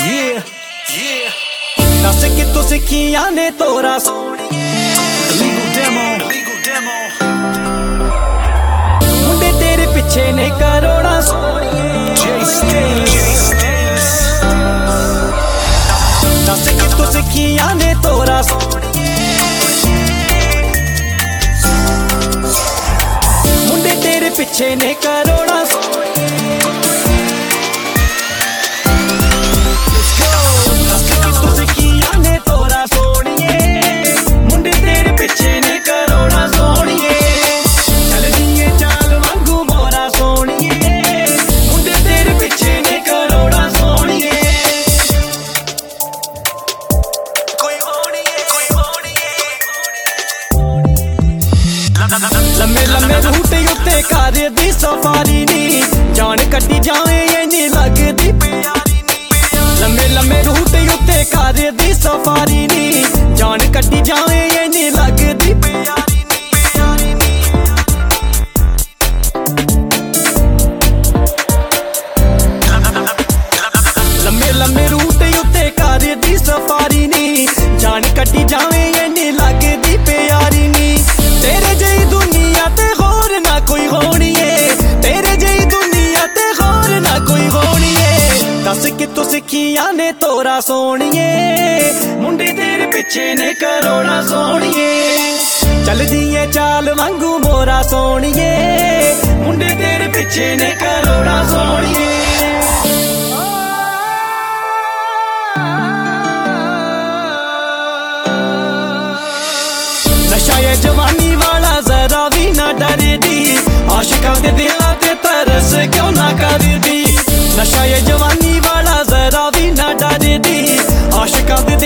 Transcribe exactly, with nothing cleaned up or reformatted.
Yeah, yeah. ਦੱਸ ਕਿਤੋਂ ਸਿੱਖੀਆਂ ਨੇ ਤੋਰਾ Legal demo, legal demo. ਮੁੰਡੇ ਤੇਰੇ ਪਿੱਛੇ ਨੇ ਕਰੋੜਾਂ ਦੱਸ ਕਿਤੋਂ ਸਿੱਖੀਆਂ ਨੇ ਤੋਰਾ ਮੁੰਡੇ ਤੇਰੇ ਪਿੱਛੇ ਨੇ ਕਰੋੜਾਂ ਲੰਮੇ ਲੰਮੇ ਰੂਟ ਉੱਤੇ ਕਾਰ ਦੀ ਸਫਾਰੀ ਨੀ ਜਾਨ ਕੱਢੀ ਜਾਵੇ ਇੰਨੀ ਲੱਗਦੀ ਪਿਆਰੀ ਨੀ ਲੰਮੇ ਲੰਮੇ ਰੂਟ ਉੱਤੇ ਕਾਰ ਦੀ ਸਫਾਰੀ ਨੀ ਜਾਨ ਕੱਢੀ ਜਾਵੇ ਇੰਨੀ ਲੱਗਦੀ ਪਿਆਰੀ ਨੀ ਲੰਮੇ ਲੰਮੇ ਰੂਟ ਉੱਤੇ ਕਾਰ ਦੀ ਸਫਾਰੀ ਨੀ ਜਾਨ ਕੱਢੀ ਜਾਵੇ ਇੰਨੀ ਲੱਗਦੀ ਪਿਆਰੀ ਨੀ ਤੇਰੇ ਜਿਹੀ ਦੁਨੀਆ ਤੇ ਹੋਰ ਨਾ ਕੋਈ ਹੋਣੀ ਏ ਤੇਰੇ ਜਿਹੀ ਦੁਨੀਆ ਤੇ ਹੋਰ ਨਾ ਕੋਈ ਹੋਣੀ ਏ ਦੱਸ ਕਿਤੋਂ ਸਿੱਖੀਆਂ ਨੇ ਤੋਰਾ ਸੋਹਣੀਏ ਮੁੰਡੇ ਤੇਰੇ ਪਿੱਛੇ ਨੇ ਕਰੋੜਾਂ ਸੋਹਣੀਏ ਚੱਲਦੀ ਏ ਚਾਲ ਵਾਂਗੂ ਮੋਰਾ ਸੋਹਣੀਏ ਮੁੰਡੇ ਤੇਰੇ ਪਿੱਛੇ ਨੇ ਕਰੋੜਾਂ ਸੋਹਣੀਏ ਨਸ਼ਾ ਏ ਜਵਾਨੀ ਵਾਲਾ ਜ਼ਰਾ ਵੀ ਨਾ ਡਰਦੀ ਆਸ਼ਿਕਾਂ ਦੇ ਦਿਲਾਂ ਤੇ ਤਰਸ ਕਿਉਂ ਨਾ ਕਰਦੀ ਨਸ਼ਾ ਏ ਜਵਾਨੀ ਵਾਲਾ ਜ਼ਰਾ ਵੀ ਨਾ ਡਰਦੀ ਆਸ਼ਿਕਾਂ ਦੇ